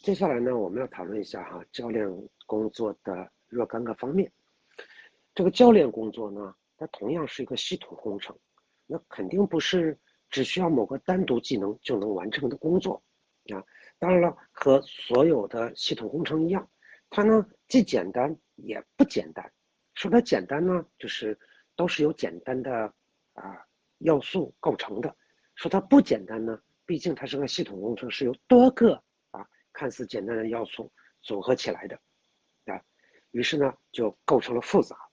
接下来呢，我们要讨论一下教练工作的若干个方面。这个教练工作呢，它同样是一个系统工程，那肯定不是只需要某个单独技能就能完成的工作啊。当然了，和所有的系统工程一样，它呢既简单也不简单。说它简单呢，就是都是由简单的要素构成的；说它不简单呢，毕竟它是个系统工程，是由多个看似简单的要素组合起来的啊，于是呢就构成了复杂。